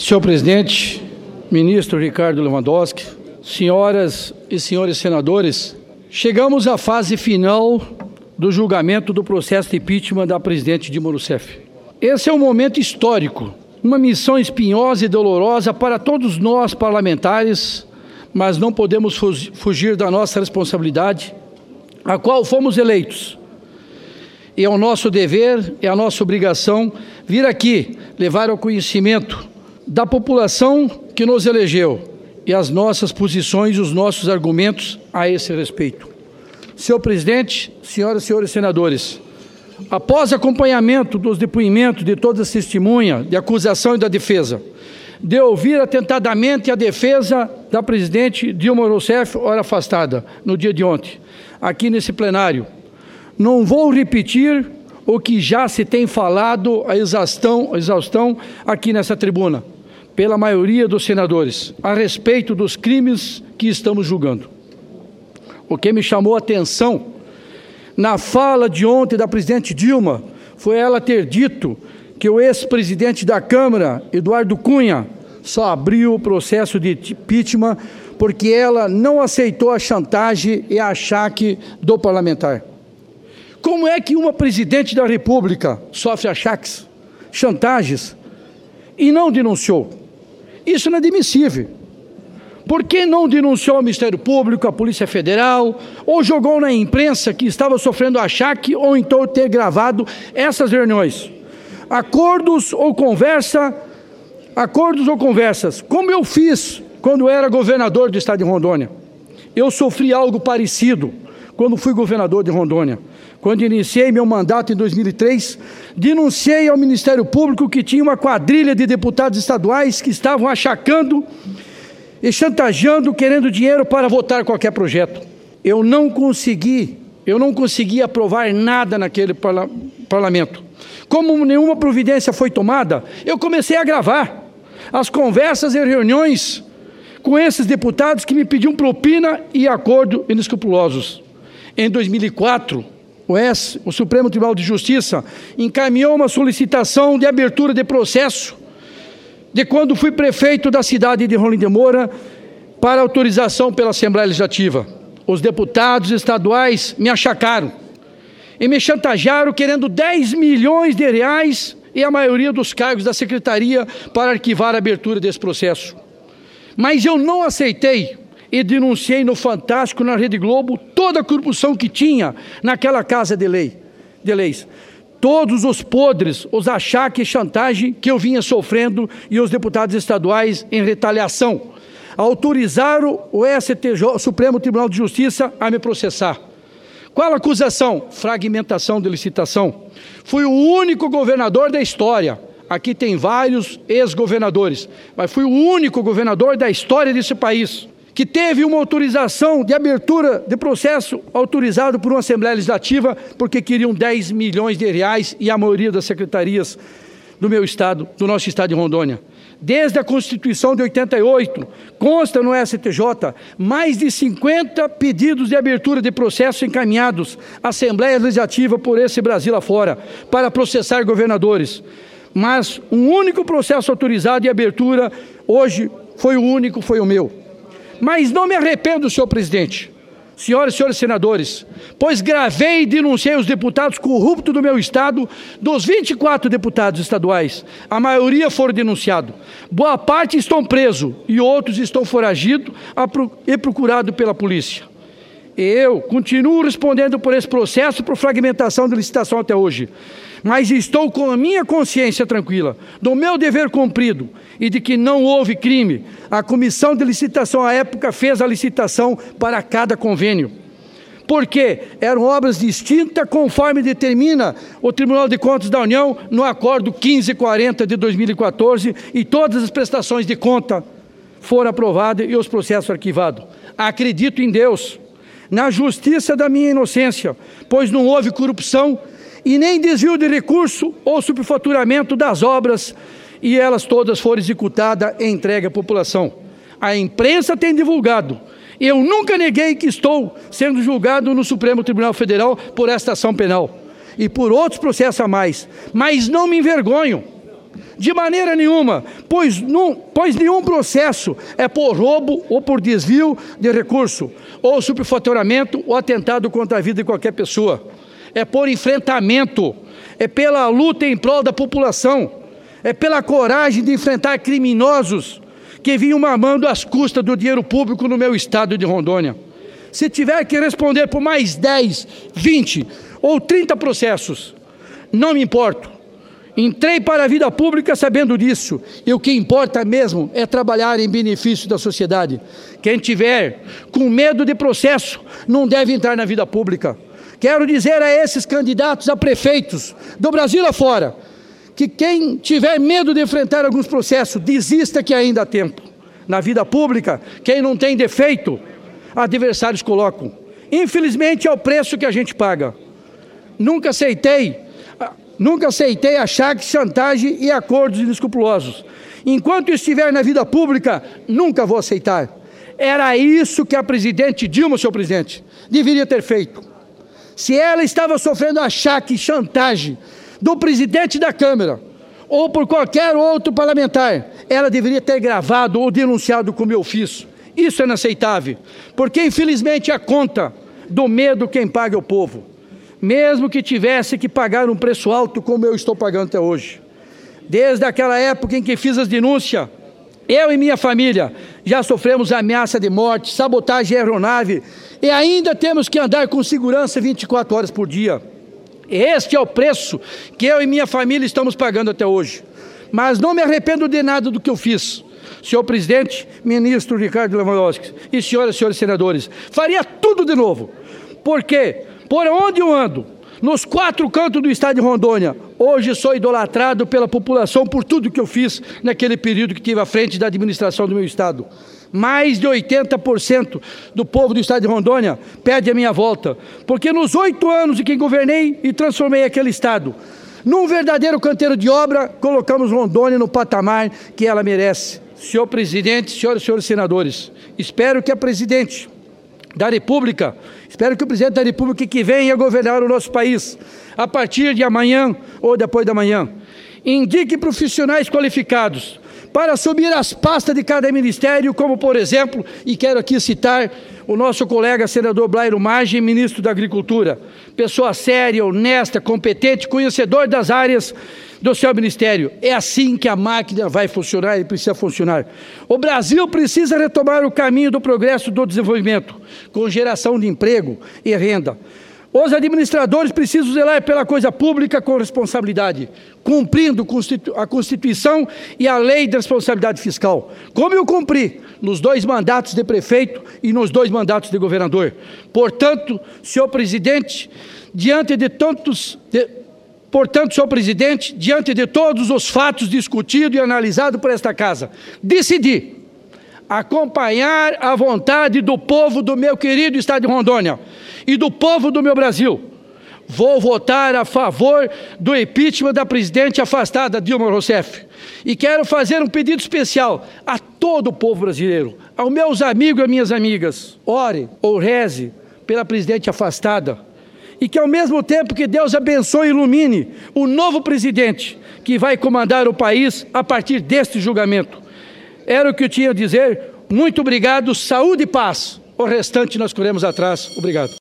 Senhor presidente, ministro Ricardo Lewandowski, senhoras e senhores senadores, chegamos à fase final do julgamento do processo de impeachment da presidente Dilma Rousseff. Esse é um momento histórico, uma missão espinhosa e dolorosa para todos nós parlamentares, mas não podemos fugir da nossa responsabilidade, a qual fomos eleitos. E é o nosso dever, é a nossa obrigação vir aqui, levar ao conhecimento da população que nos elegeu e as nossas posições, os nossos argumentos a esse respeito. Senhor presidente, senhoras e senhores senadores, após acompanhamento dos depoimentos de todas as testemunhas, de acusação e da defesa, de ouvir atentadamente a defesa da presidente Dilma Rousseff, ora afastada, no dia de ontem, aqui nesse plenário, não vou repetir o que já se tem falado a exaustão aqui nessa tribuna, pela maioria dos senadores, a respeito dos crimes que estamos julgando. O que me chamou a atenção na fala de ontem da presidente Dilma foi ela ter dito que o ex-presidente da Câmara, Eduardo Cunha, só abriu o processo de impeachment porque ela não aceitou a chantagem e a achaque do parlamentar. Como é que uma presidente da República sofre achaques, chantagens e não denunciou? Isso é inadmissível. Por que não denunciou ao Ministério Público, à Polícia Federal, ou jogou na imprensa que estava sofrendo achaque, ou então ter gravado essas reuniões? Acordos ou conversas, como eu fiz quando era governador do estado de Rondônia. Eu sofri algo parecido quando fui governador de Rondônia. Quando iniciei meu mandato em 2003, denunciei ao Ministério Público que tinha uma quadrilha de deputados estaduais que estavam achacando e chantageando, querendo dinheiro para votar qualquer projeto. Eu não consegui aprovar nada naquele parlamento. Como nenhuma providência foi tomada, eu comecei a gravar as conversas e reuniões com esses deputados que me pediam propina e acordo inescrupulosos. Em 2004, o Supremo Tribunal de Justiça encaminhou uma solicitação de abertura de processo de quando fui prefeito da cidade de Rolim de Moura para autorização pela Assembleia Legislativa. Os deputados estaduais me achacaram e me chantagearam querendo 10 milhões de reais e a maioria dos cargos da secretaria para arquivar a abertura desse processo. Mas eu não aceitei e denunciei no Fantástico, na Rede Globo, toda a corrupção que tinha naquela casa de leis. Todos os podres, os achaques e chantagem que eu vinha sofrendo e os deputados estaduais, em retaliação, autorizaram o STJ, Supremo Tribunal de Justiça, a me processar. Qual a acusação? Fragmentação de licitação. Fui o único governador da história. Aqui tem vários ex-governadores, mas fui o único governador da história desse país que teve uma autorização de abertura de processo autorizado por uma Assembleia Legislativa porque queriam 10 milhões de reais e a maioria das secretarias do meu estado, do nosso estado de Rondônia. Desde a Constituição de 88, consta no STJ, mais de 50 pedidos de abertura de processo encaminhados à Assembleia Legislativa por esse Brasil afora, para processar governadores. Mas um único processo autorizado de abertura, hoje, foi o meu. Mas não me arrependo, senhor presidente, senhoras e senhores senadores, pois gravei e denunciei os deputados corruptos do meu estado. Dos 24 deputados estaduais, a maioria foram denunciados. Boa parte estão presos e outros estão foragidos e procurados pela polícia. Eu continuo respondendo por esse processo por fragmentação de licitação até hoje. Mas estou com a minha consciência tranquila, do meu dever cumprido e de que não houve crime. A comissão de licitação à época fez a licitação para cada convênio. Porque eram obras distintas conforme determina o Tribunal de Contas da União no Acordo 1540 de 2014 e todas as prestações de conta foram aprovadas e os processos arquivados. Acredito em Deus, na justiça da minha inocência, pois não houve corrupção e nem desvio de recurso ou superfaturamento das obras, e elas todas foram executadas e entregues à população. A imprensa tem divulgado. Eu nunca neguei que estou sendo julgado no Supremo Tribunal Federal por esta ação penal e por outros processos a mais, mas não me envergonho De maneira nenhuma, pois nenhum processo é por roubo ou por desvio de recurso, ou superfaturamento ou atentado contra a vida de qualquer pessoa. É por enfrentamento, é pela luta em prol da população, é pela coragem de enfrentar criminosos que vinham mamando às custas do dinheiro público no meu estado de Rondônia. Se tiver que responder por mais 10, 20 ou 30 processos, não me importo. Entrei para a vida pública sabendo disso, e o que importa mesmo é trabalhar em benefício da sociedade. Quem tiver com medo de processo não deve entrar na vida pública. Quero dizer a esses candidatos a prefeitos do Brasil afora, que quem tiver medo de enfrentar alguns processos, desista que ainda há tempo. Na vida pública, quem não tem defeito, adversários colocam. Infelizmente é o preço que a gente paga. Nunca aceitei achar que chantagem e acordos inescrupulosos. Enquanto estiver na vida pública, nunca vou aceitar. Era isso que a presidente Dilma, senhor presidente, deveria ter feito. Se ela estava sofrendo achaque e chantagem do presidente da Câmara ou por qualquer outro parlamentar, ela deveria ter gravado ou denunciado como eu fiz. Isso é inaceitável, porque infelizmente a conta do medo quem paga é o povo. Mesmo que tivesse que pagar um preço alto como eu estou pagando até hoje. Desde aquela época em que fiz as denúncias, eu e minha família já sofremos ameaça de morte, sabotagem aeronave e ainda temos que andar com segurança 24 horas por dia. Este é o preço que eu e minha família estamos pagando até hoje. Mas não me arrependo de nada do que eu fiz. Senhor presidente, ministro Ricardo Lewandowski e senhoras e senhores senadores, faria tudo de novo. Por quê? Por onde eu ando, nos 4 cantos do estado de Rondônia, hoje sou idolatrado pela população por tudo que eu fiz naquele período que estive à frente da administração do meu estado. Mais de 80% do povo do estado de Rondônia pede a minha volta, porque nos 8 anos em que governei e transformei aquele estado num verdadeiro canteiro de obra, colocamos Rondônia no patamar que ela merece. Senhor presidente, senhoras e senhores senadores, espero que o presidente da República que venha governar o nosso país, a partir de amanhã ou depois da manhã, indique profissionais qualificados para assumir as pastas de cada ministério, como por exemplo, e quero aqui citar o nosso colega senador Blairo Maggi, ministro da Agricultura, pessoa séria, honesta, competente, conhecedor das áreas do seu ministério. É assim que a máquina vai funcionar e precisa funcionar. O Brasil precisa retomar o caminho do progresso e do desenvolvimento, com geração de emprego e renda. Os administradores precisam zelar pela coisa pública com responsabilidade, cumprindo a Constituição e a Lei de Responsabilidade Fiscal, como eu cumpri nos 2 mandatos de prefeito e nos 2 mandatos de governador. Portanto, senhor presidente, diante de todos os fatos discutidos e analisados por esta casa, decidi acompanhar a vontade do povo do meu querido estado de Rondônia e do povo do meu Brasil. Vou votar a favor do impeachment da presidente afastada Dilma Rousseff. E quero fazer um pedido especial a todo o povo brasileiro, aos meus amigos e minhas amigas. Ore ou reze pela presidente afastada. E que ao mesmo tempo que Deus abençoe e ilumine o novo presidente que vai comandar o país a partir deste julgamento. Era o que eu tinha a dizer. Muito obrigado, saúde e paz. O restante nós corremos atrás. Obrigado.